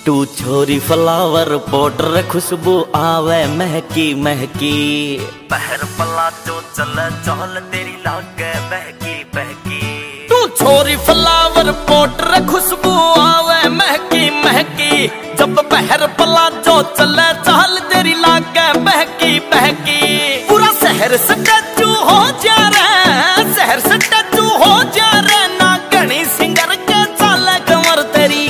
तू छोरी flower powder खुशबू आवे महकी महकी। पहर पला जो चले चाल तेरी लागे बहकी बहकी। तू छोरी फ्लावर पाउडर खुशबू आवे महकी महकी। जब पहर पला जो चले चाल तेरी लागे बहकी बहकी। पूरा शहर से टचू हो जा रे, शहर से टचू हो जा रे ना घनी सिंगर के चाले कमर तेरी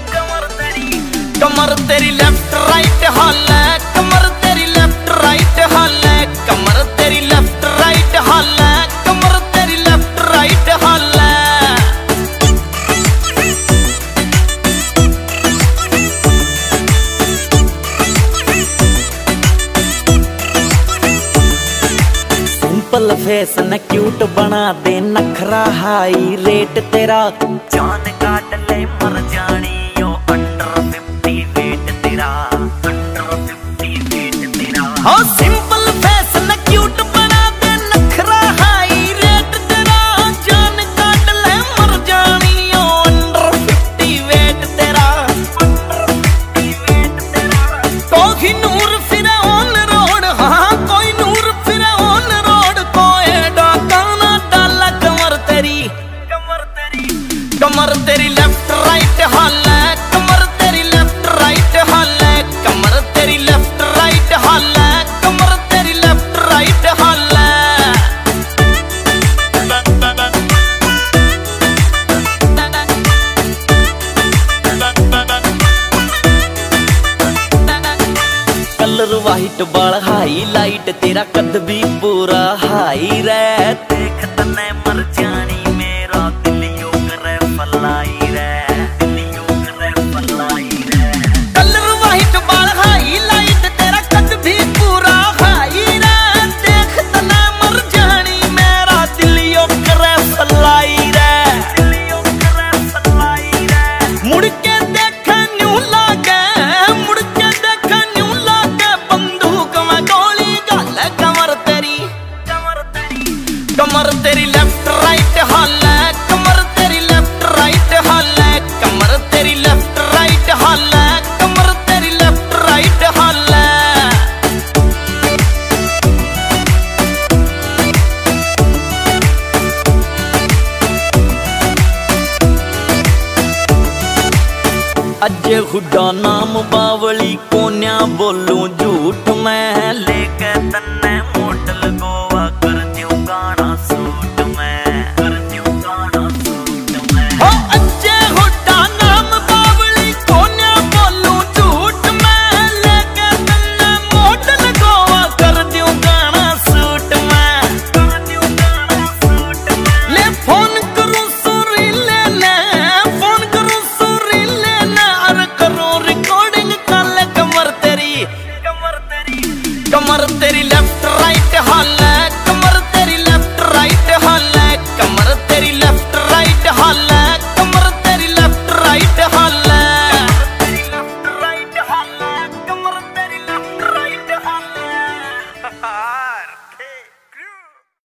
कमर तेरी लेफ्ट राइट हाल है, कमर तेरी लेफ्ट राइट हाल है, कमर तेरी लेफ्ट राइट हाल है, कमर तेरी लेफ्ट राइट हाल है। सिंपल फेस न क्यूट बना दे नखरा हाई रेट तेरा। जान काट ले मर जानी यो अंडर 50 वेट तेरा, अंडर 50 वेट तेरा। हाँ सिंपल फेस न क्यूट बना दे नखरा हाई रेट तेरा। जान काट ले मर जानी यो अंडर 50 वेट तेरा, अंडर 50 वेट तेरा। कोई नूर फिरे ऑन रोड, हाँ कोई नूर फिरे ऑन रोड। कोई डाका ना डाला कमर तेरी कमर तेरी लेफ्ट राइट हाल है, कमर तेरी लेफ्ट राइट हाल है, कमर तेरी लेफ्ट राइट हाल है, कमर तेरी लेफ्ट राइट हाल है। कलर वाइट बाल हाई लाइट तेरा कद भी पूरा हाई रे। देख तने मर जानी मेरा दिल यो करे फलाई रे, दिल यो करे फलाई रे। कलर वाइट बाल हाई लाइट तेरा कद भी पूरा हाई रे। देख तने मर जानी मेरा दिल यो करे फलाई रे, दिल यो करे फलाई रे। मुड़ के देख न्यू लागे, मुड़ के देख न्यू लागे बंदूक में गोली गाल। कमर तेरी कमर तेरी लेफ्ट राइट हाल है, कमर तेरी लेफ्ट राइट हाल है, कमर तेरी लेफ्ट राइट हाल है, कमर तेरी लेफ्ट राइट हाल है। अजय हुड्डा नाम बावली कोन्या बोलूं